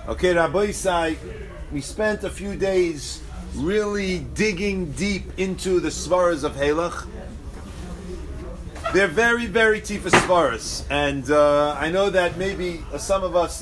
Okay, Rabbi Isai, we spent a few days really digging deep into the svaras of Halach. They're very, very tifa svaras, and I know that maybe some of us,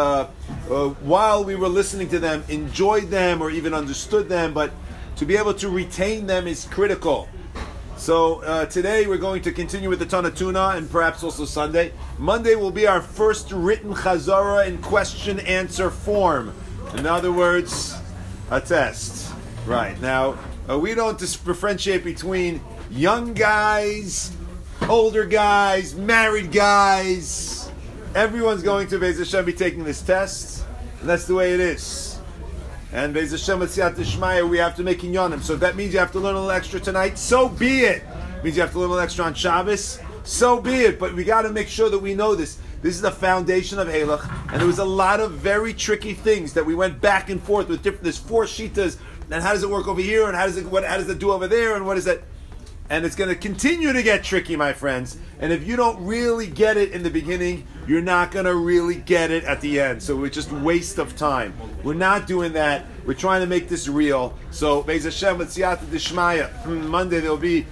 while we were listening to them, enjoyed them or even understood them, but to be able to retain them is critical. So today we're going to continue with the Tana Tuna and perhaps also Sunday. Monday will be our first written Chazara in question-answer form. In other words, a test. Right. Now, we don't differentiate between young guys, older guys, married guys. Everyone's going to, Be'ez Hashem, be taking this test. And that's the way it is. And Be'ez Hashem, L'Siyat D'Shmaya, we have to make inyanim. So if that means you have to learn a little extra tonight, so be it. It means you have to learn a little extra on Shabbos, so be it. But we got to make sure that we know this. This is the foundation of Halach. And there was a lot of very tricky things that we went back and forth with different, there's 4 shitas, and how does it work over here, and how does it do over there, and what is that? And it's going to continue to get tricky, my friends. And if you don't really get it in the beginning, you're not going to really get it at the end. So it's just a waste of time. We're not doing that. We're trying to make this real. So, Be'ez Hashem, L'Siyata D'Shmaya, Monday there'll be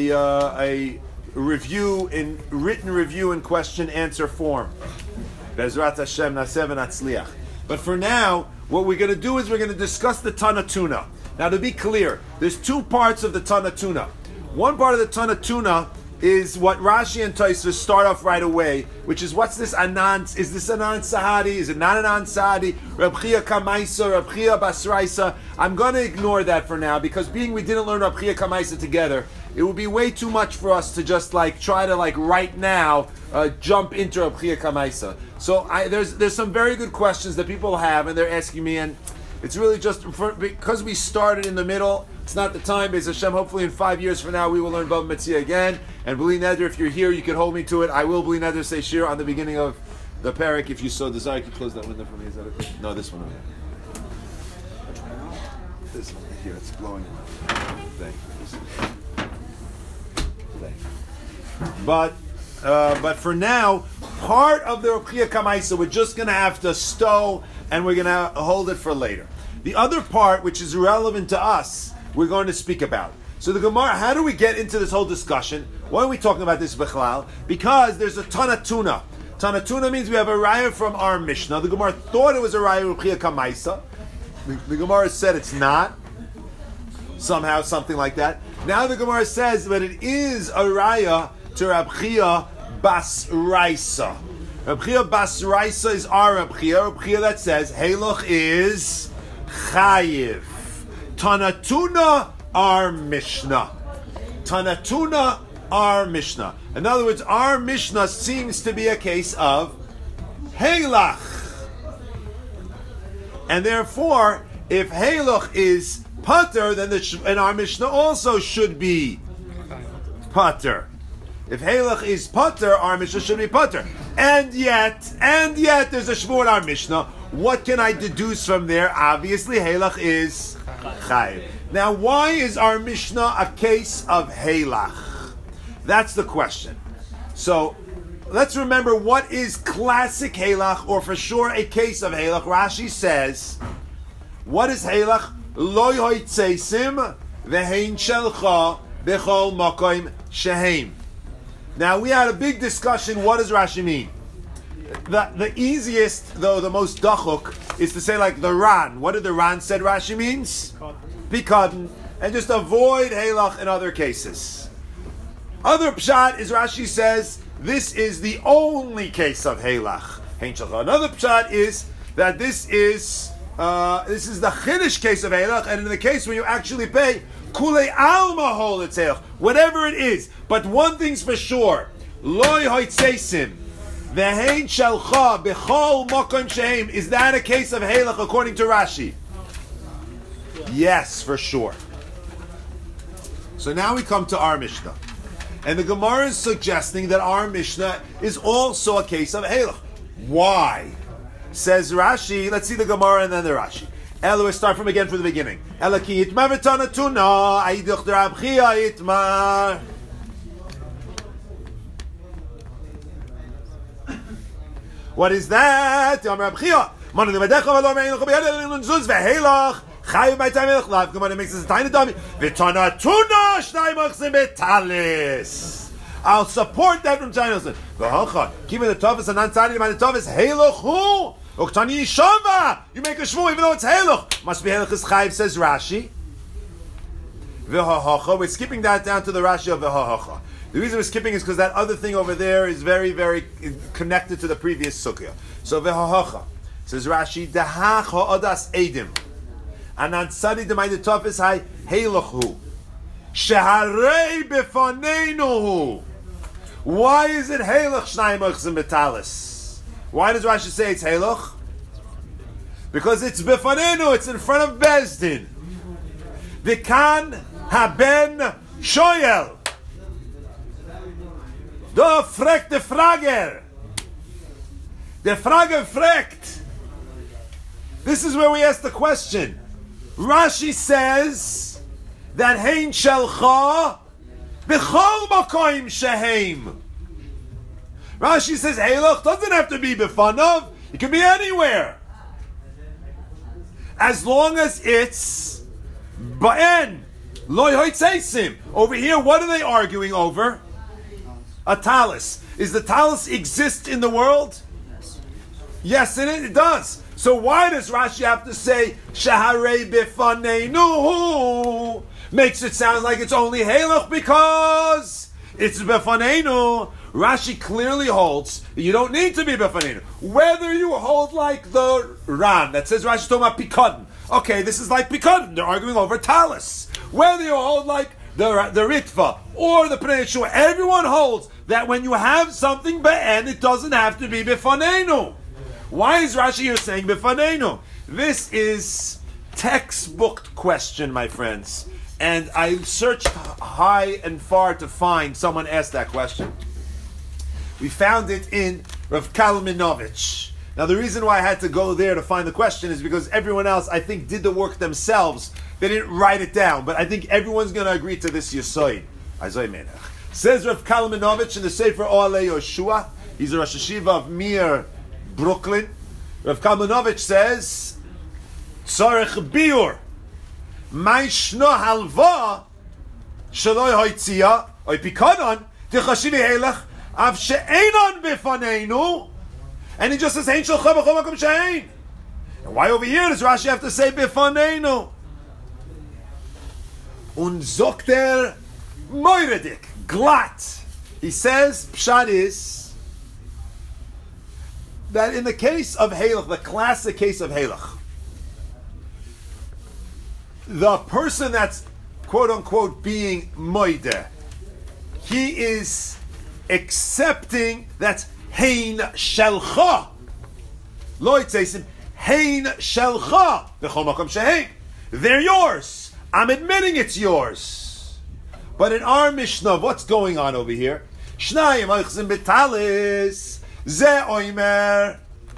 a review, written review in question-answer form. Be'ezrat Hashem, Nasev Atzliach. But for now, what we're going to do is we're going to discuss the Tana Tuna. Now, to be clear, there's 2 parts of the Tana Tuna. One part of the Tana Tuna is what Rashi and Tosfos start off right away, which is what's this Anan? Is this Anan Sahadi? Is it not Anan Sahadi? Reb Chia Kamaisa, Reb Chia Basraisa. I'm going to ignore that for now because we didn't learn Reb Chia Kamaisa together, it would be way too much for us to just try to right now jump into Reb Chia Kamaisa. So there's some very good questions that people have and they're asking me, and it's really just because we started in the middle. It's not the time, Be'ez Hashem. Hopefully in 5 years from now we will learn Bava Metzia again. And B'li Neder, if you're here, you can hold me to it. I will B'li Neder say Shir on the beginning of the parak. If you so desire, you can close that window for me. Is that okay? No, this one over here. This one right here. It's blowing. Thank you. But for now, part of the Reb Chia Kamaisa we're just going to have to stow, and we're going to hold it for later. The other part, which is relevant to us, we're going to speak about. So the Gemara, how do we get into this whole discussion? Why are we talking about this Bechlal? Because there's a Tana Tuna. Tana Tuna means we have a raya from our Mishnah. The Gemara thought it was a raya of Reb Chia Kamaisa. The Gemara said it's not. Somehow, something like that. Now the Gemara says that it is a raya to Reb Chia Basraisa. Reb Chia Basraisa is our Reb Chia. Reb Chia that says Halach is Chayiv. Tana Tuna, our Mishnah. Tana Tuna, our Mishnah. In other words, our Mishnah seems to be a case of Halach. And therefore, if Halach is Pater, then and our Mishnah also should be Pater. If Halach is Pater, our Mishnah should be Pater. And yet, there's a Shvuah in our Mishnah. What can I deduce from there? Obviously, Halach is Chayiv. Now, why is our Mishnah a case of Halach? That's the question. So, let's remember what is classic Halach, or for sure a case of Halach. Rashi says, what is Halach? Lo yoitzeisim v'hein shelcha b'chol makom shehem. Now, we had a big discussion. What does Rashi mean? The easiest, though the most dachuk, is to say like the Ran. What did the Ran said Rashi means? Pikadon. And just avoid Halach in other cases. Other pshat is Rashi says this is the only case of Halach. Another pshat is that this is the Chiddush case of Halach, and in the case where you actually pay Kulei Alma Holitzech, whatever it is. But one thing's for sure, Loi Hoitzeisim, Ve'hein Shalcha B'chol Mokom Shehem. Is that a case of Halach according to Rashi? Yes, for sure. So now we come to our Mishnah. And the Gemara is suggesting that our Mishnah is also a case of Halach. Why? Says Rashi, let's see the Gemara and then the Rashi. Elo, start from again from the beginning. Ela ki yitma v'tana tuna, ayiduch d'Rab Chia yitma. What is that? Rab Chia. Chayiv by time Melech Lav. Gemara makes this a tiny dummy. V'tana tuna shnai machzim betalis. I'll support that from China. V'halcha keeping the toughest and non-tani by the toughest. Heiloch hu uktani yishava. You make a shvu even though it's heiloch. Must be heiloch is chayiv, says Rashi. V'hahacha. We're skipping that down to the Rashi of v'hahacha. The reason we're skipping is because that other thing over there is very, very connected to the previous sukkah. So v'hahacha says Rashi dehach ha'adas edim. Anan tzadi demay the toughest high heiloch hu sheharei befaneinu. Why is it heiloch shnai machzim betalis? Why does Rashi say it's heiloch? Because it's befaneinu. It's in front of Bezdin. V'kan haben shoyel. Da fragt de frager. De frager fragt. This is where we ask the question. Rashi says that hein shelcha b'chol makoim sheheim. Rashi says heiloch doesn't have to be b'fanav. It can be anywhere, as long as it's ba'en loy hoitzeisim. Over here, what are they arguing over? A talis. Is the talis exist in the world? Yes, it does. So why does Rashi have to say shaharei befaneinu? Makes it sound like it's only heiloch because it's befaneinu. Rashi clearly holds that you don't need to be befaneinu. Whether you hold like the Ran that says Rashi talking about pikadon. Okay, this is like pikadon. They're arguing over talis. Whether you hold like the Ritva or the Pnei Yeshua, everyone holds that when you have something be'en, it doesn't have to be befaneinu. Why is Rashi here saying befaneinu? This is textbook question, my friends. And I searched high and far to find someone asked that question. We found it in Rav Kalmanovich. Now the reason why I had to go there to find the question is because everyone else, I think, did the work themselves. They didn't write it down. But I think everyone's going to agree to this Yesoid. Says Rav Kalmanovich in the Sefer Oalei Yoshua. He's a Rosh Hashiva of Mir, Brooklyn. Rav Kalmanovich says, Tzarech biur, mai shno halva, shaloi hoitzia, oi pikanon, tichashivi heilach, av she'enon befaneinu, and he just says, hein shalcha b'chol makom she'ein. And why over here does Rashi have to say befaneinu? Und zokter moiredik, glat. He says, pshat is, that in the case of Halach, the classic case of Halach, the person that's quote unquote being moide, he is accepting that's hein shelcha. Lo yitzeisim, hein shelcha. V'chol makom shehein. They're yours. I'm admitting it's yours. But in our Mishnah, what's going on over here? Shnayim oichzim betalis. Ze oimer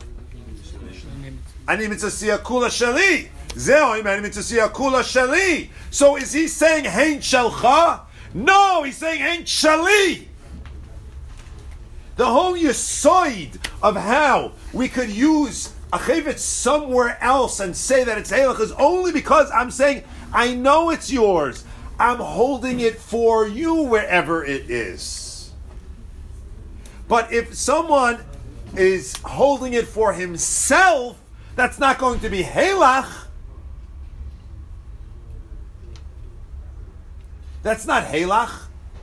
ani mitzasiya kula shali. Ze oimer ani mitzasiya kula shali. So is he saying hein shalcha? No, he's saying hein shali. The whole yisoid of how we could use a chevet somewhere else and say that it's heiloch is only because I'm saying I know it's yours. I'm holding it for you wherever it is. But if someone is holding it for himself, that's not going to be Halach. That's not Halach.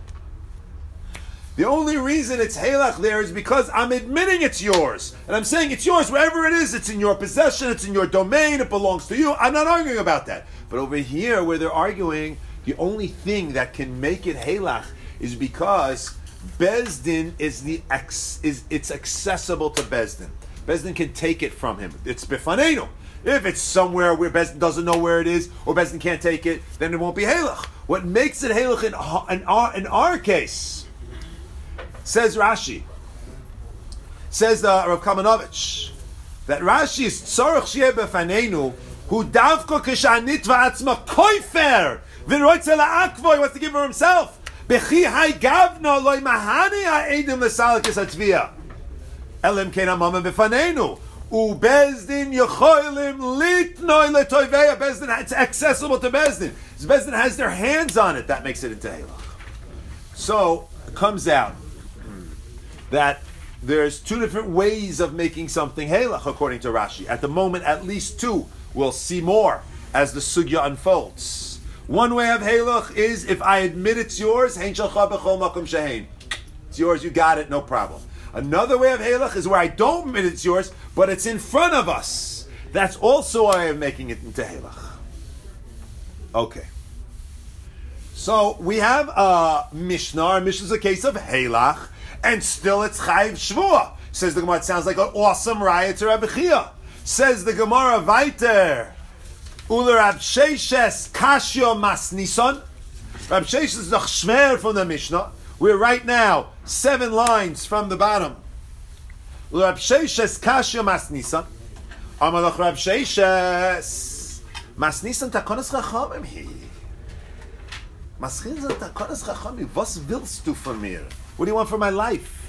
The only reason it's Halach there is because I'm admitting it's yours. And I'm saying it's yours wherever it is. It's in your possession. It's in your domain. It belongs to you. I'm not arguing about that. But over here where they're arguing, the only thing that can make it Halach is because Bezdin it's accessible to Bezdin. Bezdin can take it from him. It's bifanenu. If it's somewhere where Bezdin doesn't know where it is, or Bezdin can't take it, then it won't be halach. What makes it halach in our case, says Rashi, says Rav Kalmanovich, that Rashi is tzarech sheyeh bifanenu hu davko kishanitva atzma koifer v'roitze la'akvo. He wants to give her himself. Bechi hay gavno loy mahani ha'edim l'salakis hatvia. Elim kein amama b'fanenu. Ubezdin yecholim litnoi letoiveya. Bezdin, it's accessible to Bezdin. So Bezdin has their hands on it. That makes it into Halach. So it comes out that there's two different ways of making something Halach, according to Rashi. At the moment, at least two. We'll see more as the sugya unfolds. One way of Halach is if I admit it's yours, Hein shalcha b'chol makom shehein. It's yours, you got it, no problem. Another way of Halach is where I don't admit it's yours, but it's in front of us. That's also a way of making it into Halach. Okay. So we have a Mishnah. Our Mishnah is a case of Halach, and still it's Chayiv Shvua. Says the Gemara, it sounds like an awesome riot to Rabbi Chia. Says the Gemara, Vaiter, Uler Rab Sheishes Kashyo Masnison. Rab Sheishes is the Chshmer from the Mishnah. We're right now 7 lines from the bottom. Uler Rab Sheishes Kashyo Masnison. Amalach Rab Sheishes Masnison Takonas Chachamim hi. Masnison Takonas Chachamim. Was willst du von mir? What do you want for my life?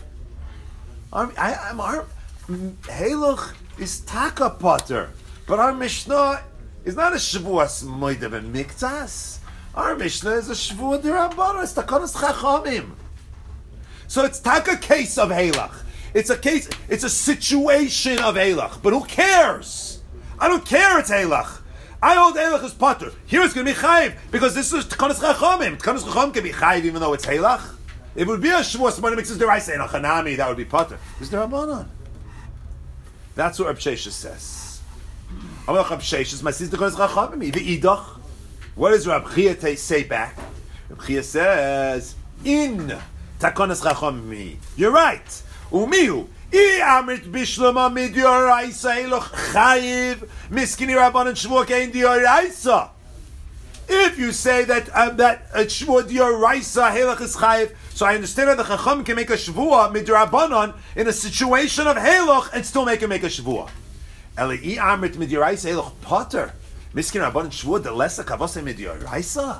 Halach is taka potter, but our Mishnah is not a Shavuos Moedah B'Miktas. Our Mishnah is a Shavuot D'Rabbanan. It's Takonos Chachamim. So it's taka case of Halach. It's a case. It's a situation of Halach. But who cares? I don't care. It's Halach. I hold Halach as potter. Here it's going to be Chayiv because this is Takonos Chachamim. Takonos Chachamim can be Chayiv even though it's Halach. It would be a Shavuos Moedah B'Miktas D'Oraisa and a Chanami. That would be potter. It's D'Rabbanan. That's what Reb Sheshes says. Reb Sheshes, my sister calls Chachamim. V'idach. What does Reb Chia say back? Reb Chia says, "In takonas Chachamim." You're right. Umiu. I amrit bishlama midyoraisa eloch chayiv miskini rabbanon shvua kein dioraisa. If you say that shvua dioraisa helach is chayiv, so I understand that the Chacham can make a shvua midrabanon in a situation of halach and still make a shvua. Eli amrit midiraisa halach potter miskin rabbanon shvua delesa kavose midiraisa.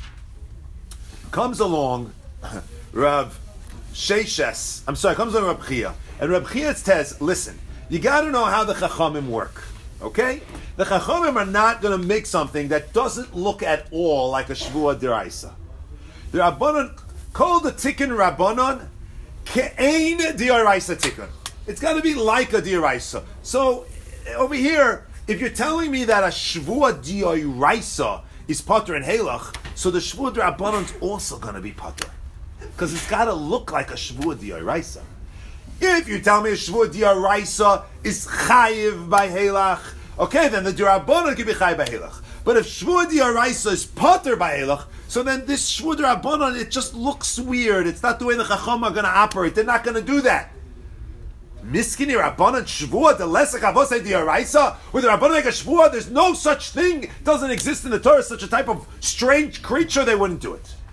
Comes along Rav Sheishes. Comes along Rab Chia, and Rab Chia says, "Listen, you got to know how the Chachamim work. Okay, the Chachamim are not going to make something that doesn't look at all like a shvua diraisa. The Rabbanon." Called the tikkun rabbanon ke'ein dioraisa tikkun. It's got to be like a dioraisa. So over here, if you're telling me that a shvua dioraisa is potter and halach, so the shvua rabbanon is also going to be potter because it's got to look like a shvua dioraisa. If you tell me a shvua dioraisa is chayiv by halach, okay, then the rabbanon can be chayiv by halach. But if shvua dioraisa is potter by halach, so then this shvua d'Rabbanan, it just looks weird. It's not the way the Chacham are going to operate. They're not going to do that. Miskini Rabbanan shvua delesek avosei dioraisa. With the Rabbanan make a shvua, there's no such thing. It doesn't exist in the Torah. Such a type of strange creature, they wouldn't do it.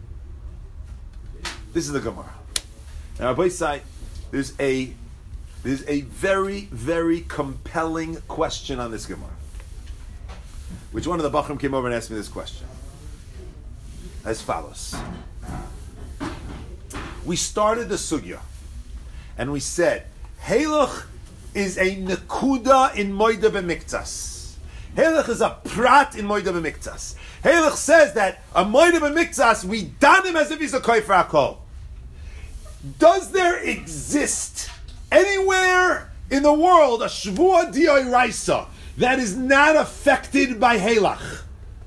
This is the Gemara. Now, Rabbi Sai, there's a very, very compelling question on this Gemara. Which one of the Bachrim came over and asked me this question? As follows. We started the sugya, and we said, Halach is a nekuda in Moedah B'Miktas. Halach is a prat in Moedah B'Miktas. Halach says that a Moedah B'Miktas, we don him as if he's a kofer hakol. Does there exist anywhere in the world a shvua dioraisa that is not affected by Halach?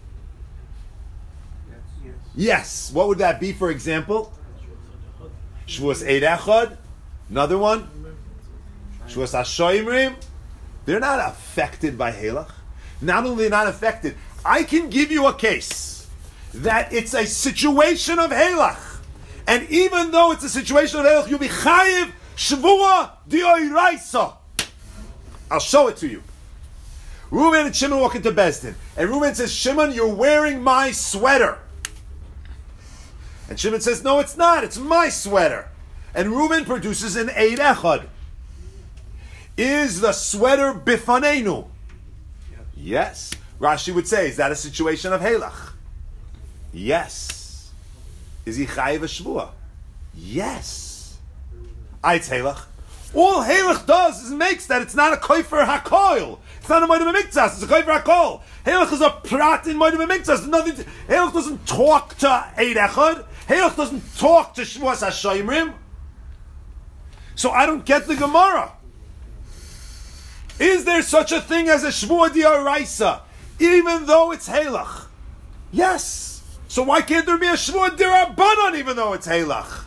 Yes. What would that be, for example? Shvuas Eid Echad. Another one? Shvuas Hashoimrim. They're not affected by Halach. Not only not affected, I can give you a case that it's a situation of Halach. And even though it's a situation of Halach, you'll be Chayiv Shvua Dioraisa. I'll show it to you. Reuben and Shimon walk into Bezdin. And Reuben says, Shimon, you're wearing my sweater. And Shimon says, no, it's not. It's my sweater. And Reuben produces an Eid Echad. Is the sweater bifanenu? Yes. Rashi would say, is that a situation of Halach? Yes. Is he chayiv a shvua? Yes. It's Halach. All Halach does is makes that it's not a koifer hakoil. It's not a moedim mikzas. It's a koifer hakol. Halach is a prat in moedim mikzas. Halach doesn't talk to Eid Echad. Halach doesn't talk to Shvuas HaShoimrim. So I don't get the Gemara. Is there such a thing as a Shvua D'Oraisa, even though it's Halach? Yes. So why can't there be a Shvua D'Rabbanan even though it's Halach?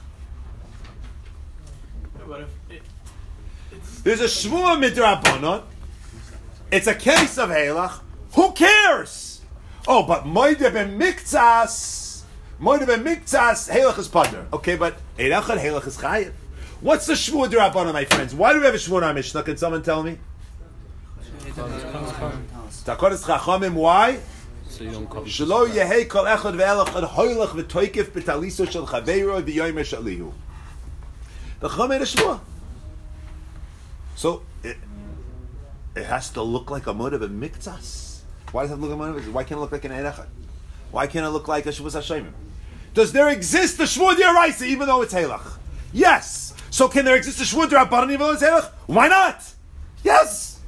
There's a Shvua Midrabanan. It's a case of Halach. Who cares? Oh, but Moide ben Mikzas, Halach is Pater. Okay, but Eid Echad, Halach is Chayiv. What's the Shvua D'Rabbanan, my friends? Why do we have a Shvua in our Mishnah? Can someone tell me? Takonis Chachamim, why? Shelo Yehei Kol Echad Ve'elachad Hoylach V'toikif B'taliso Shel Chaveiro V'yoymer Shalihu. The Chacham made a Shvua. So it has to look like a motive of mikzas. Why does it look like a motive? Why can't it look like an Eid Echad? Why can't it look like a Shvuas HaShoimim? Does there exist a Shvua D'Oraisa even though it's Halach? Yes. So can there exist a Shvua D'Rabbanan even though it's Halach? Why not? Yes.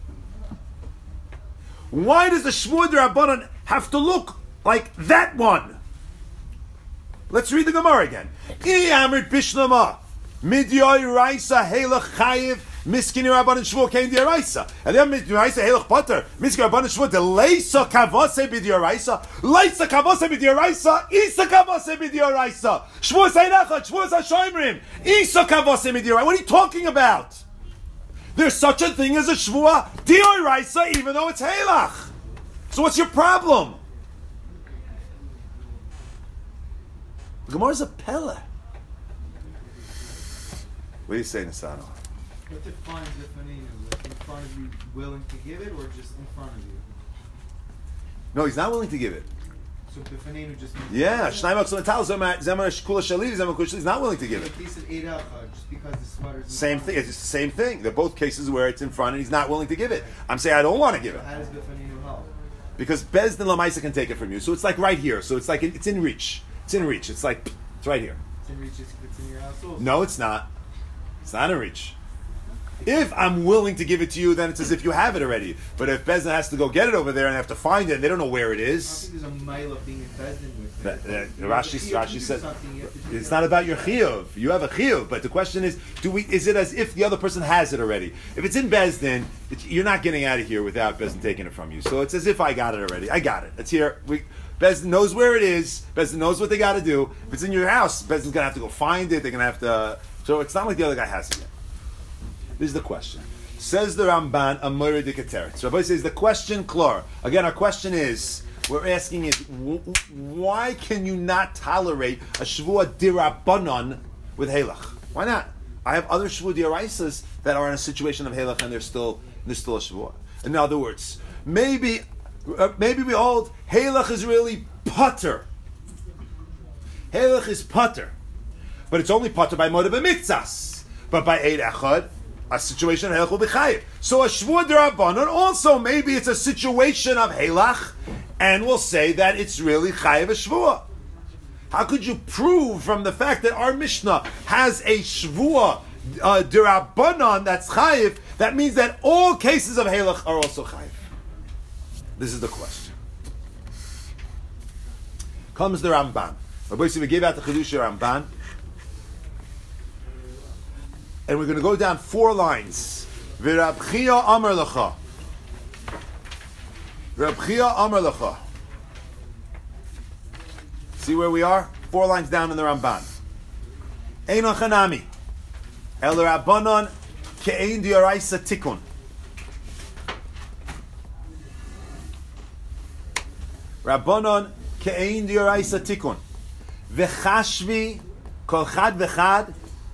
Why does the Shvua D'Rabbanan have to look like that one? Let's read the Gemara again. I amrit bishlama midyoy raisa Halach chayiv. Miskini Rabbanan Shvua came D'Oraisa. And then D'Oraisa Halach Pater. Miskini Rabbanan Shvua de Leisa Kavase B'D'Oraisa. Leisa Kavase B'D'Oraisa. Isa Kavase B'D'Oraisa. Shvua Eid Echad. Shvua HaShoimrim. Isa Kavase B'D'Oraisa. What are you talking about? There's such a thing as a Shvua D'Oraisa even though it's Halach. So what's your problem? The Gemara is a pella. What do you say, Nasano? What defines the faninu? Like in front of you, willing to give it, or just in front of you? No, he's not willing to give it. So the faninu just means... Yeah, Shnai Maksum Natal, Zemar Shkula Shaliv, Zemar Kushli, he's not willing to give it. Like he said Eid Echad, just because the sweater's... Same thing, it's the same thing. They're both cases where it's in front and he's not willing to give it. I'm saying I don't want to give it. How does the faninu help? Because Bezdin Lamaisa can take it from you. So it's like right here. So it's like, it's in reach. It's in reach. It's like, it's right here. It's in reach if it's in your house also? No, it's not. It's not in reach. If I'm willing to give it to you, then it's as if you have it already. But if Bezdin has to go get it over there and they have to find it, and they don't know where it is. I don't think there's a mile of being in Bezdin with it. Rashi said it's not about your chiyuv. You have a chiyuv, but the question is, is it as if the other person has it already? If it's in Bezdin, you're not getting out of here without Bezdin taking it from you. So it's as if I got it already. I got it. It's here. Bezdin knows where it is. Bezdin knows what they got to do. If it's in your house, Bezdin's gonna have to go find it. They're gonna have to. So it's not like the other guy has it yet. This is the question. Says the Ramban, Amore de Keteret. Rabbi says the question, Klor. Again, our question is, we're asking is, why can you not tolerate a Shvua D'Rabbanan with Halach? Why not? I have other Shvua D'Oraisas that are in a situation of Halach and they're still a Shvua. In other words, maybe we hold Halach is really Pater. Halach is Pater. But it's only Pater by Moed B'Mitzas. But by Eid Echad, a situation of Halach will be Chayiv. So a Shvua D'Rabbanan also, maybe it's a situation of Halach, and we'll say that it's really Chayiv a Shvua. How could you prove from the fact that our Mishnah has a Shvua D'Rabbanan that's Chayiv, that means that all cases of Halach are also Chayiv? This is the question. Comes the Ramban. Rabbi Yossi, we gave out the Chidush Ramban. And we're going to go down 4 lines. V'Rab Chia Amar Lecha. Rab Chia Amar Lecha. See where we are? 4 lines down in the Ramban. Einon Chanami. El Rabbanon Ke'ein D'Oraisa Tikun. Rabbanon Ke'ein D'Oraisa Tikun. V'chashvi Kol Chad V'chad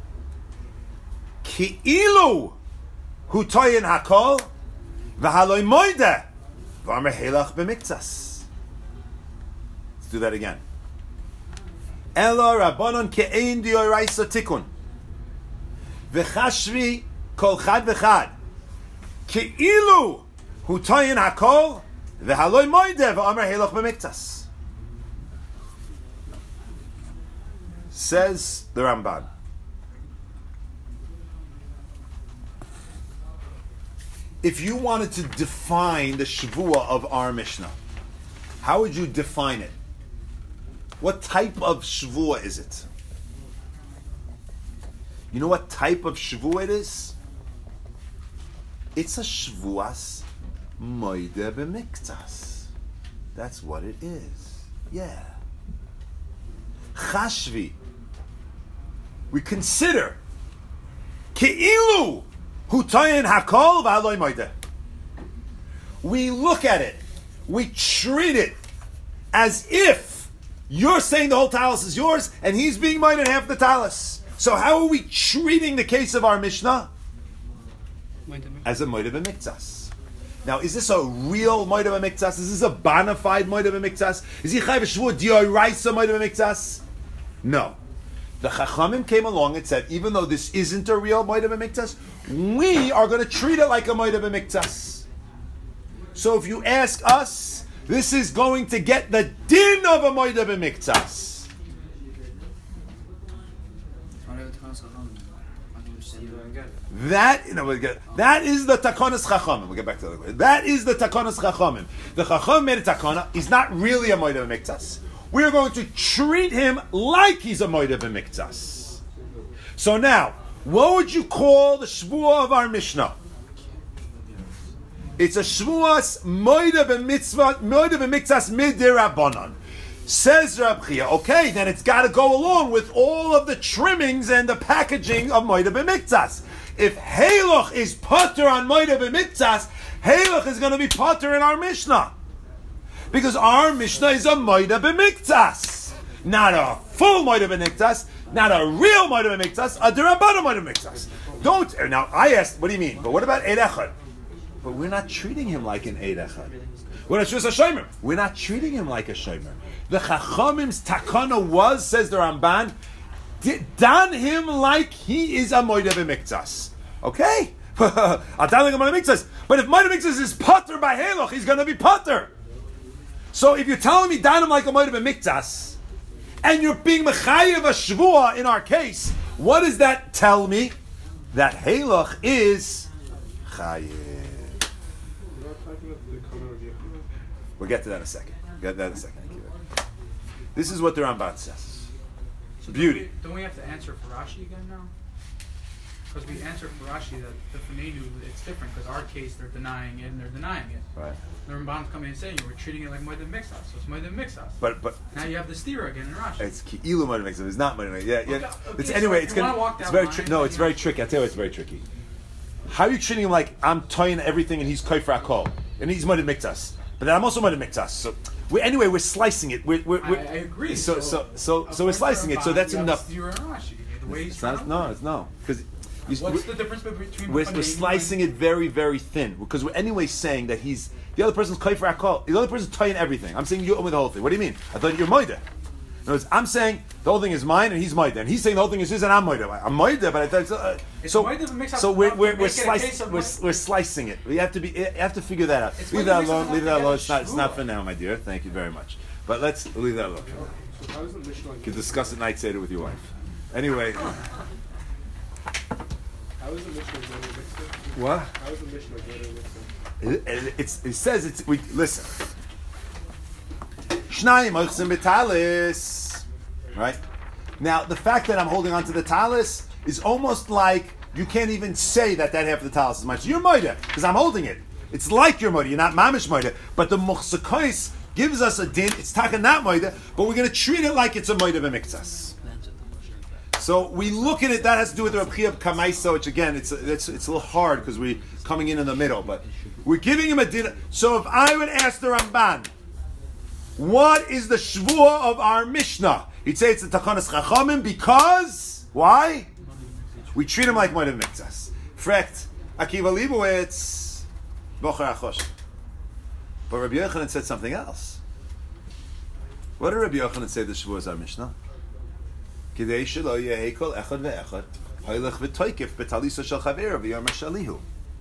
Ki'ilu hu toyin hakol v'haloi moide v'amer helach b'miktzas. Let's do that again. Elo rabbanon ke'ein d'oraisa tikun v'chashvi kol chad v'chad ki'ilu hu toyin hakol v'haloi moide v'amer helach b'miktzas. Says the Ramban. if you wanted to define the Shavua of our Mishnah, how would you define it? What type of Shavua is it? You know what type of Shavua it is? It's a Shavuas Moide B'Miktas. That's what it is. Yeah. Chashvi. We consider Ke'ilu Hutayin Hakol V'Aloi Moide. We look at it. We treat it as if you're saying the whole talus is yours and he's being mine in half the talus. So how are we treating the case of our Mishnah? As a moed b'miktas. Now, is this a real moed b'miktas? Is this a bona fide moed b'miktas? Is he chayv shvur dioraisa moed b'miktas? No. The Chachamim came along and said, even though this isn't a real moed b'miktas, we are going to treat it like a moed b'miktas. So if you ask us, this is going to get the din of a moed b'miktas. That is the takonas chachamim. We'll get back to that. That is the takonas chachamim. The chacham made a takana. He's not really a moed b'miktas. We're going to treat him like he's a moed b'miktas. So now, what would you call the shvuah of our Mishnah? It's a shvuas moed b'miktas midirabanan. Says Rab Chia, okay, then it's got to go along with all of the trimmings and the packaging of moed b'miktas. If Heiloch is potter on moed b'miktas, Heiloch is going to be potter in our Mishnah. Because our Mishnah is a moed b'miktas. Not a full moed b'miktas, not a real moed b'miktas, a derabana moed b'miktas. Don't, now I asked, what do you mean? But what about Eid Echad? But we're not treating him like an Eid Echad. We're not treating him like a shomer. The Chachamim's takana was, says the Ramban, done him like he is a moed b'miktas. Okay? I'll done like a moed b'miktas. But if moed b'miktas is potter by Heiloch, he's going to be potter. So if you're telling me done him like a moed b'miktas, and you're being mechayev a shvua in our case, what does that tell me? That Heiloch is chayev. We'll get to that in a second. This is what the Ramban says. So Beauty. Don't we have to answer for Rashi again now? Because we answered for Rashi that the Fanenu, it's different, because our case, they're denying it and they're denying it. Right. The Ramban's coming and saying, we're treating it like Moed Mixas, so it's Moed Mixas. But now you have the stira again in Rashi. It's Ki'ilu Moed Mixas. It's not Moed Mixas. Yeah. Okay, It's so anyway. if It's you gonna. wanna walk It's that very line, it's very tricky. I'll tell you, it's very tricky. How are you treating him like I'm toying everything and he's kofer akol and he's Moed Mixas, but then I'm also Moed Mixas. So we're slicing it. We're I agree. So we're slicing it. So that's enough. The Rashi, the way It's no, because. What's the difference between we're slicing it very, very thin because we're anyway saying that he's the other person's kofer akol. The other person's tying everything. I'm saying you own with the whole thing. What do you mean? I thought you're moide. In other words, I'm saying the whole thing is mine and he's moide, and he's saying the whole thing is his and I'm moide. I'm moide, but I thought so we're slicing it. You have to figure that out. Leave that alone. Leave that alone. It's not for now, my dear. Thank you very much. But let's leave that alone. So how is the Mishnah? You can discuss it night Seder with your wife. Anyway. How is the Mishnah going to mix it? What? How is the Mishnah going to mix it? It says we listen. Shnayim oichsim betalis. Right? Now the fact that I'm holding on to the talis is almost like you can't even say that half of the talis is mine. So you're moida because I'm holding it. It's like you're moida. You're not mamish moida. But the muchzakos gives us a din. It's taka not moida, but we're going to treat it like it's a moida b'miktas. So we look at it. That has to do with the Reb Chia Kamaisa, which again, it's a little hard because we're coming in the middle. But we're giving him a din. So if I would ask the Ramban, what is the shvuah of our Mishnah? He'd say it's the Takanas Chachamim because why? We treat him like Moed Miktas. Frekt Akiva Leibowitz Bocher Achosh. But Rabbi Yochanan said something else. What did Rabbi Yochanan say the shvuah is our Mishnah? Kidei shelo yehei kol echad ve'echad hoylech v'toykef betaliso shel chaver v'yom shalihu.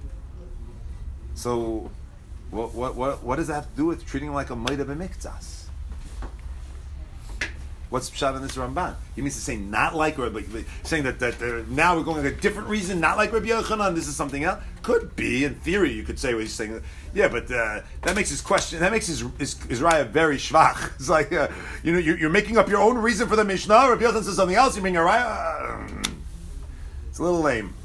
So, what does that have to do with treating him like a moed b'miktas? What's Pshat in this Ramban? He means to say not like Rabbi, saying that now we're going a different reason, not like Rabbi Yochanan. This is something else. Could be in theory. You could say what he's saying. Yeah, but that makes his question. That makes his raya very schwach. It's like you're making up your own reason for the Mishnah. Rabbi Yochanan says something else. You bring a raya. It's a little lame.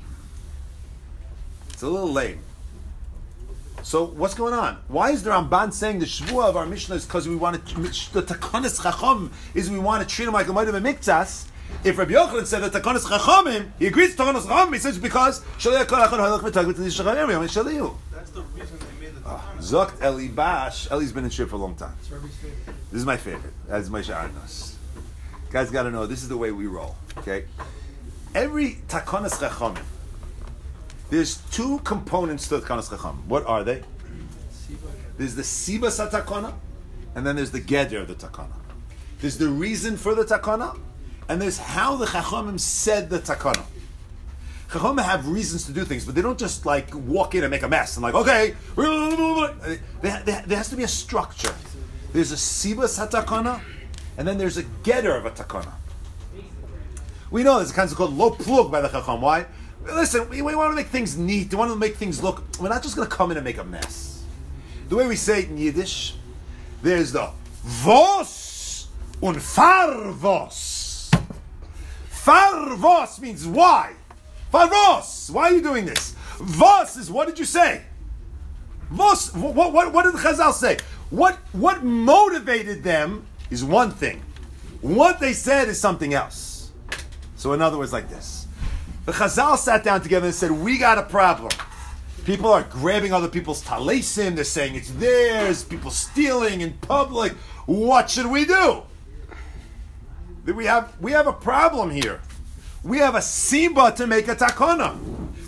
It's a little lame. So what's going on? Why is the Ramban saying the Shvuah of our Mishnah is because we want to, the Takonis Chacham is we want to treat him like a Moed Miktsas? If Rabbi Yochanan said that Takonis Chachamim, he agrees to Takonis Chachamim, he says because Shalei Kol Achon Halach V'Tag V'Tag V'Tag V'Tag V'Tag. That's the reason they made the Zokt Eli Bash. Eli's been in shir for a long time. It's Rabbi's favorite. This is my favorite. That's Moshe Arnos. Guys got to know, this is the way we roll. Okay? Every Takonis Chachamim, there's two components to the Takonis Chacham. What are they? There's the Sibas HaTakana, and then there's the Geder of the Takana. There's the reason for the Takana, and there's how the Chachamim said the Takana. Chachamim have reasons to do things, but they don't just like walk in and make a mess and like, okay, there has to be a structure. There's a Sibas HaTakana, and then there's a Geder of a Takana. We know there's a concept called Lo Plug by the Chacham. Why? Listen, we want to make things neat. We want to make things look. We're not just going to come in and make a mess. The way we say it in Yiddish, there's the vos und farvos. Farvos means why. Farvos, why are you doing this? Vos is what did you say? Vos, what did the Chazal say? What motivated them is one thing. What they said is something else. So in other words, like this. The Chazal sat down together and said, we got a problem. People are grabbing other people's talesim. They're saying it's theirs. People stealing in public. What should we do? We have a problem here. We have a siba to make a takana.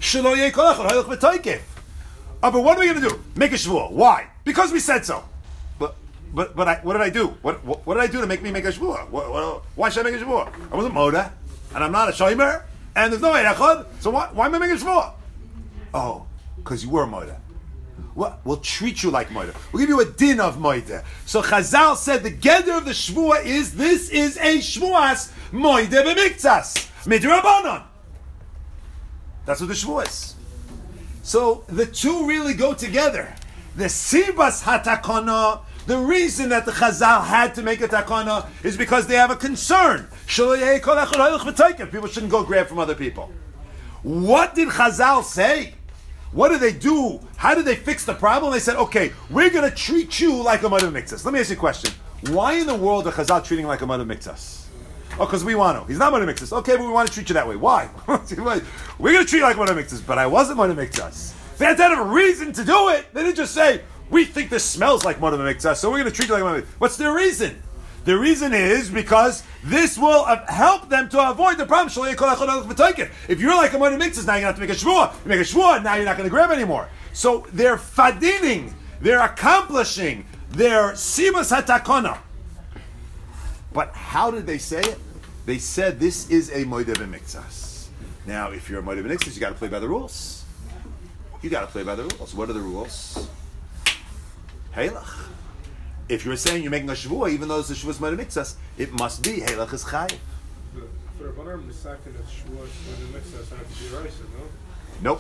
But what are we going to do? Make a shvuah. Why? Because we said so. But what did I do? What did I do to make me make a shvuah? Why should I make a shvuah? I wasn't moda, and I'm not a shomer. And there's no Eichad, so why am I making a shvuah? Oh, because you were Moida. We'll treat you like Moida. We'll give you a din of Moida. So Chazal said the geder of the shvuah is, this is a shvuas Moida b'miktsas. Midrabanan. That's what the shvuah is. So the two really go together. The Sibas HaTakana, the reason that the Chazal had to make a takana is because they have a concern. People shouldn't go grab from other people. What did Chazal say? What did they do? How did they fix the problem? They said, okay, we're going to treat you like a Madav Miktsas. Let me ask you a question. Why in the world are Chazal treating like a Madav Miktsas? Oh, because we want to. He's not Madav Miktsas. Okay, but we want to treat you that way. Why? We're going to treat you like Madav Miktsas, but I wasn't Madav Miktsas. They had to have a reason to do it. They didn't just say, we think this smells like Madav Miktsas, so we're going to treat you like Madav Miktsas. What's their reason? The reason is because this will help them to avoid the problem. If you're like a Madav Miktsas, now you're going to have to make a shvuah. You make a shvuah, now you're not going to grab anymore. So they're fadining, they're accomplishing their sibas hatakona. But how did they say it? They said this is a Madav Miktsas. Now, if you're a Madav Miktsas, you got to play by the rules. You got to play by the rules. What are the rules? Halach. If you're saying you're making a shvuah, even though it's a shvuah's Madav Miktsas, it must be Halach is chayiv. The Rabbanan misakin that shvuah is Madav Miktsas and it's deraisa, no? Nope.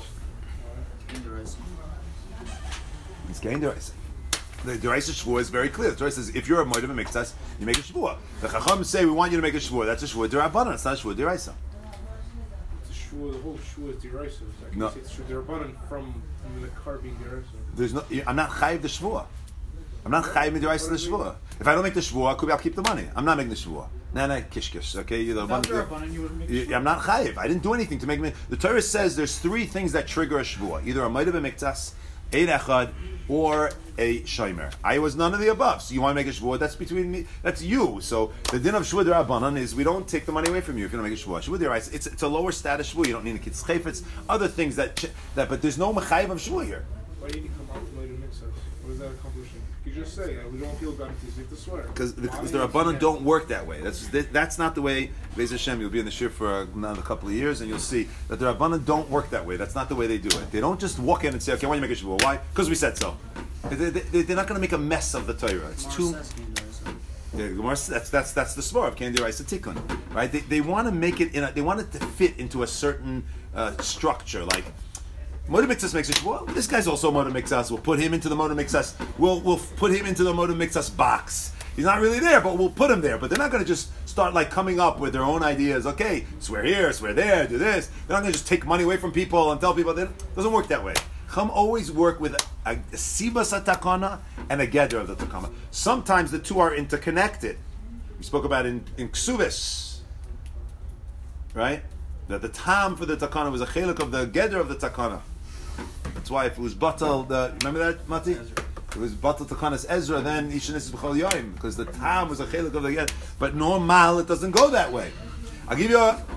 It's getting deraisa. The deraisa shvuah is very clear. The deraisa says if you're a Madav Miktsas, you make a shvuah. The Chacham say we want you to make a shvuah. That's a shvuah derabbanan. It's not a shvuah deraisa. The whole shvuah is deraisa. I can No. say it's derabbanan from the car being deraisa. There's no. I'm not chayiv the shvuah. I'm not chayiv midiraisa the shvuah. If I don't make the shvuah, I'll keep the money. I'm not making the shvuah. Nah, kish. Okay, Without the Rabbanan, you wouldn't make a I'm not chayiv. I didn't do anything to make me. The Torah says there's three things that trigger a shvuah: either a Moed b'miktsas, Eid Echad, or a shomer. I was none of the above. So you want to make a shvuah? That's between me. That's you. So the din of shvuah d'Rabbanan is we don't take the money away from you if you don't make a shvuah. Shvuah d'Oraisa, it's a lower status shvuah. You don't need a kitzur chayfetz, other things that. But there's no mechayiv of shvuah here. Why do you need to come out to Madav Miktsas? What is that accomplishing? You just say we don't feel bad because you have to swear. Because the Rabbanan don't work that way. That's not the way. Beis Hashem, you'll be in the shir for another couple of years, and you'll see that the Rabbanan don't work that way. That's not the way they do it. They don't just walk in and say, "Okay, why don't you make a shvuah? Why? Because we said so." They're not going to make a mess of the Torah. It's too. The Gemara, that's the svara of Kein D'Oraisa Tikkun, right? They want to make it they want it to fit into a certain structure, like Moda Mixas makes it. Well, this guy's also Moda Mixas. We'll put him into the Moda Mixas. We'll put him into the Moda Mixas box. He's not really there, but we'll put him there. But they're not going to just start like coming up with their own ideas. Okay, swear here, swear there, do this. They're not going to just take money away from people and tell people that it doesn't work that way. Chum always work with a sibas takana and a geder of the takana. Sometimes the two are interconnected. We spoke about in Ksubis, right? That the tam for the takana was a chelik of the geder of the takana. That's why if it was batal, remember that, Mati? If it was batal takanas Ezra, then Ishanis b'chol yoyim, because the tam was a chelik of the geder. But normal, it doesn't go that way. I'll give you a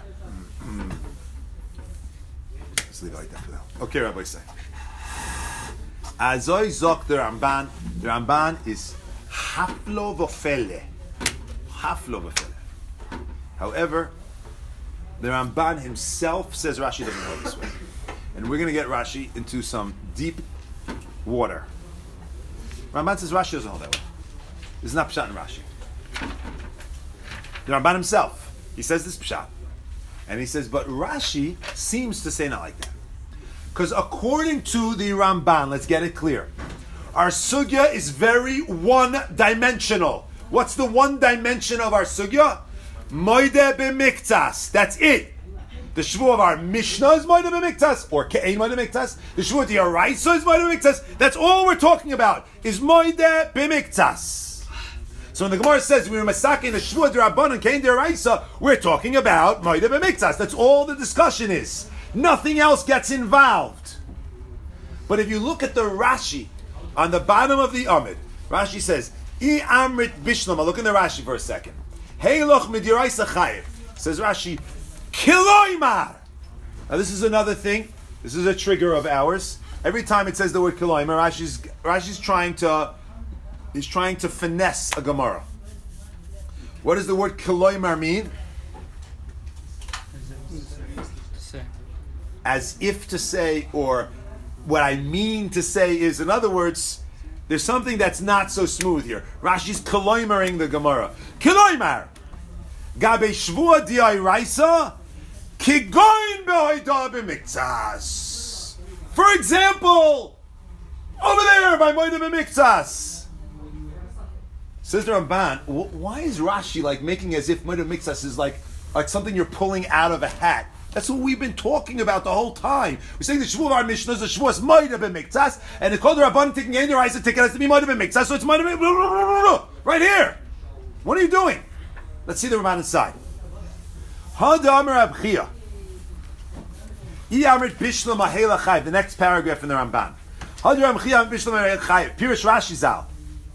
Let's leave it like that for now. Okay, Rabbi say. Azoy zok the Ramban. The Ramban is haflo v'fele. Haflo v'fele. However, the Ramban himself says Rashi doesn't go this way. And we're going to get Rashi into some deep water. Ramban says Rashi doesn't hold that way. This is not Pshat in Rashi. The Ramban himself, he says this Pshat. And he says, but Rashi seems to say not like that. Because according to the Ramban, let's get it clear, our sugya is very one-dimensional. What's the one dimension of our sugya? Moide b'miktas. That's it. The shvu of our Mishnah is moide b'miktas, or ke'ein moide b'miktas. The shvu of the Araisa is moide b'miktas. That's all we're talking about, is moide b'miktas. So when the Gemara says we were masaking the shvu de Rabban and ke'ein de Araisa, we're talking about moide b'miktas. That's all the discussion is. Nothing else gets involved. But if you look at the Rashi on the bottom of the Amid, Rashi says, I amrit bishlama. Look in the Rashi for a second. Heiloch midiraisa chayev. Says Rashi, kiloimar. Now this is another thing. This is a trigger of ours. Every time it says the word kiloimar, Rashi's trying to finesse a Gemara. What does the word kiloimar mean? As if to say, or what I mean to say is, in other words, there's something that's not so smooth here. Rashi's kiloimering the Gemara. Kiloimar! Gabe shvua di'ayraisa kigoin behoida b'miktzas. For example, over there by moida b'miktzas. Says the Ramban, why is Rashi like making as if moida b'miktzas is like something you're pulling out of a hat? That's what we've been talking about the whole time. We're saying the shvu of our Mishnah is the shvu is moida b'miktzas, and the kol Rabban taking in the Raisa ticket has to be moida b'miktzas, so it's moida b'miktzas right here. What are you doing? Let's see the Ramban inside. The next paragraph in the Ramban. Pirish Rashi Zal.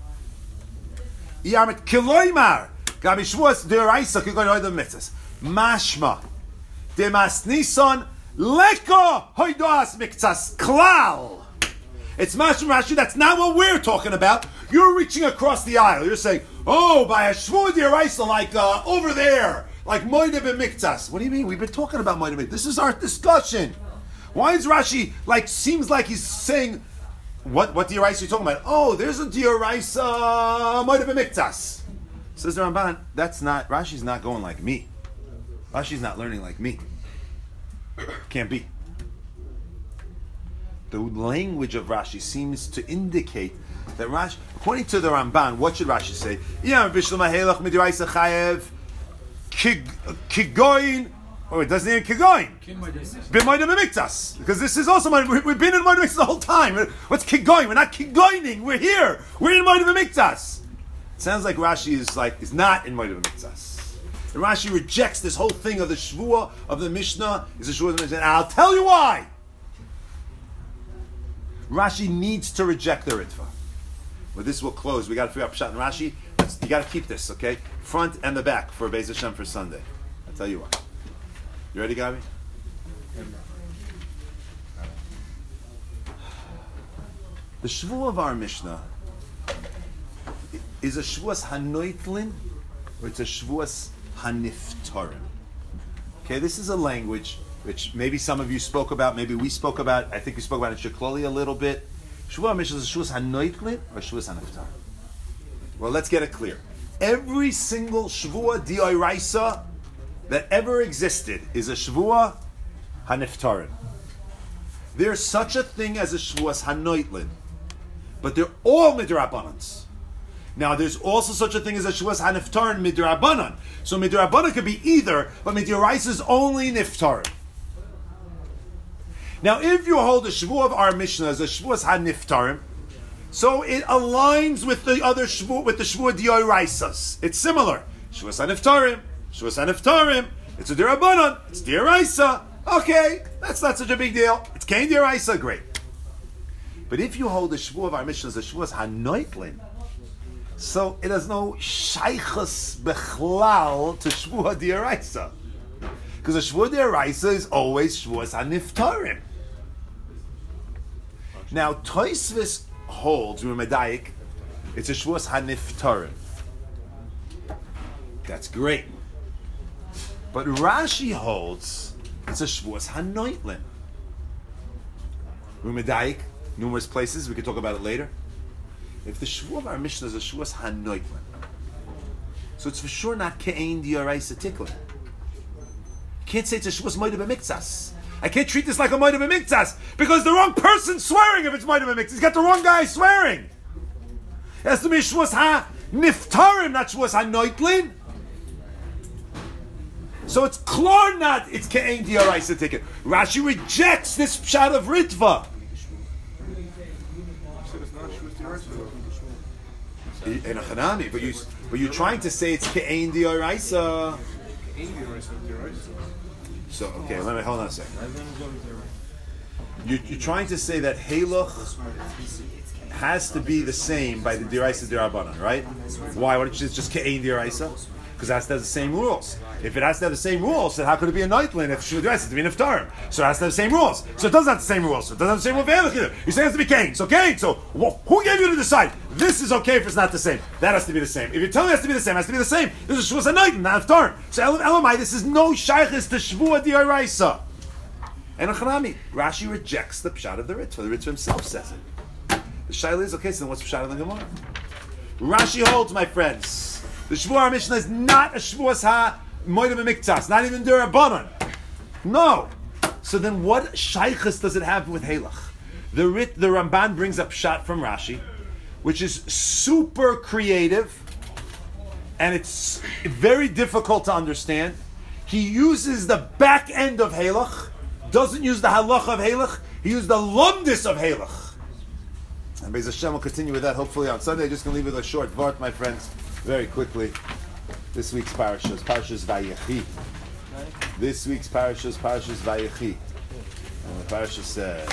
Mashma. Demas Nisan Leko Hoidoas Miktas Klal. It's Mashma Rashi, that's not what we're talking about. You're reaching across the aisle. You're saying, oh, by a Shvua D'Oraisa, like over there, like Moide B'Miktas. What do you mean? We've been talking about Moide B'Miktas. This is our discussion. Why is Rashi, seems like he's saying, what D'Oraisa are you talking about? Oh, there's a D'Oraisa Moide B'Miktas. Says the Ramban, Rashi's not going like me. Rashi's not learning like me. Can't be. The language of Rashi seems to indicate that Rashi, according to the Ramban, what should Rashi say? Kigoin, or it doesn't even kigoin. B'moida b'miktas, because this is also we've been in moida b'miktas the whole time. What's kigoin? We're not kigoining. We're here. We're in moida b'miktas. It sounds like Rashi is not in moida b'miktas. And Rashi rejects this whole thing of the Shvua of the Mishnah. Is the Shvua of the Mishnah. And I'll tell you why. Rashi needs to reject the Ritva. Well, this will close. We got to figure out Pshat and Rashi. You got to keep this, okay? Front and the back for Beis Hashem for Sunday. I'll tell you why. You ready, Gabi? The Shvua of our Mishnah is a Shvuas Hanoitlin, or it's a Shvuas Haniftarim. Okay, this is a language which maybe some of you spoke about, maybe we spoke about. I think we spoke about it in Shekloli a little bit. Shvuah Mishnah is Shvuas Hanoitlin or Shvuas Haniftarim. Well, let's get it clear. Every single Shvua D'Oraisa that ever existed is a Shvua Haniftarin. There's such a thing as a Shvuas Hanoitlin, but they're all Midrabbanans. Now, there's also such a thing as a Shvuas Haniftarin Midrabbanan. So Midrabbanan could be either, but Midraisa is only Niftarin. Now, if you hold the Shvuah of our Mishnah as a Shvuas Haniftarim, so it aligns with the other Shvuah, with the Shvuah D'Oraisas. It's similar. Shvuas Haniftarim, Shvuas Haniftarim, it's a D'Rabbanan, it's D'Oraisa. Okay, that's not such a big deal. It's Kain D'Oraisa, great. But if you hold the Shvuah of our Mishnah as a Shvuas Hanoitlin, so it has no Shaychus Bechlal to Shvuah D'Oraisa. Because a Shvuah D'Oraisa is always Shvuas Haniftarim. Now, Tosfos holds, Medayik, it's a Shvuas Haniftarim. That's great. But Rashi holds it's a Shvuas Hanoitlin. Medayik, numerous places, we can talk about it later. If the Shvuah of our Mishnah is a Shvuas Hanoitlin, so it's for sure not Ke'ein D'Oraisa Tiklin. Can't say it's a Shvuas Moed B'Miktzas. I can't treat this like a Moed B'Miktzas because the wrong person's swearing if it's Moed B'Miktzas. He's got the wrong guy swearing. It has to be Shvuas HaNiftarim, not Shvuas HaNoitlin. So it's klar not, it's Ke'ein D'Oraisa ticket. Rashi rejects this pshat of Ritva. In a Chanami, but you're trying to say it's Ke'ein D'Oraisa. So, okay, let me hold on a second. You're trying to say that Halach has to be the same by the D'Oraisa D'Rabbanan, right? Why? Why don't you just Ke'ein D'Oraisa? Because it has to have the same rules. If it has to have the same rules, then how could it be a Noitlin if Shul D'Oraisa to be Niftarim? So it has to have the same rules. So it doesn't have the same rules. So it doesn't have the same rule for Halach either. You're saying it has to be Kain. So Kain. So who gave you to decide? This is okay if it's not the same. That has to be the same. If you're telling me it has to be the same, it has to be the same. This is Shvuas HaNoitlin, not Niftarim. So Elamai, this is no Shaychus to Shvuah D'Oraisa. And Achanami, Rashi rejects the pshat of the Ritva. The Ritva himself says it. The Shaila is, okay, so then what's the pshat of the Gemara? Rashi holds, my friends, the Shvuah Mishnah is not a Shvuas HaMoed B'Miktzas, not even D'Rabbanan. No. So then what Shaychus does it have with Halach? The Ramban brings up pshat from Rashi, which is super creative, and it's very difficult to understand. He uses the back end of Halach, doesn't use the halacha of Halach, he used the lumdis of Halach. And Be'ez Hashem will continue with that hopefully on Sunday. Just going to leave with a short vart, my friends, very quickly. This week's parasha is Parashas Vayechi. This week's parasha is Parashas Vayechi. And the parasha says...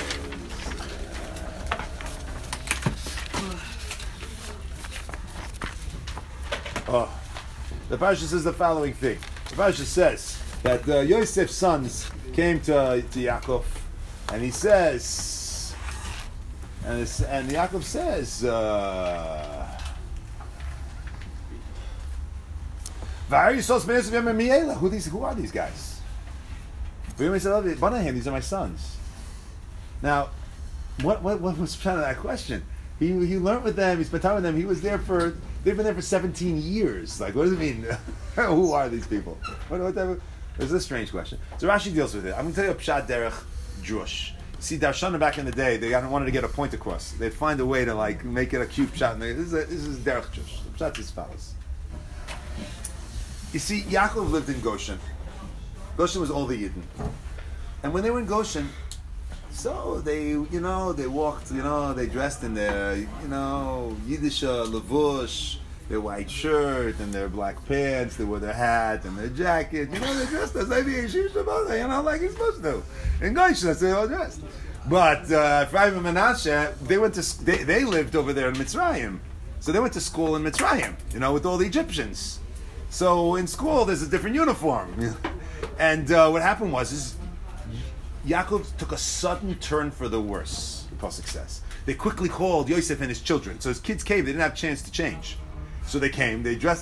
the parasha says the following thing. The parasha says that Yosef's sons came to Yaakov, and he says, and Yaakov says, who are these guys? These are my sons. Now, what was trying to that question? He learned with them. He spent time with them. They've been there for 17 years. Like, what does it mean? Who are these people? It's a strange question. So Rashi deals with it. I'm going to tell you a pshat derech Jewish. See, Darshanim back in the day, they wanted to get a point across. They'd find a way to like make it a cute pshat. This is derech Jewish. The pshat is follows. You see, Yaakov lived in Goshen. Goshen was all the Yidden. And when they were in Goshen, so they walked, they dressed in their, Yiddish levush, their white shirt and their black pants, they wore their hat and their jacket, they dressed as like you're supposed to. In Goshen, that's how they all dressed. But Ephraim and Menashe, they lived over there in Mitzrayim. So they went to school in Mitzrayim, with all the Egyptians. So in school, there's a different uniform. And what happened was Yaakov took a sudden turn for the worse, the Pasuk says. They quickly called Yosef and his children. So his kids came, they didn't have a chance to change. So they came, they dressed,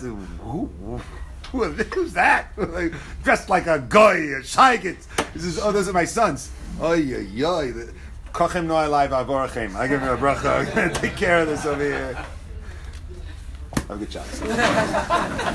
who's that? Dressed like a guy, a shaygit. He says, those are my sons. Kochem no alive avorachem. I give him a bracha. I'm going to take care of this over here. Have a good shot.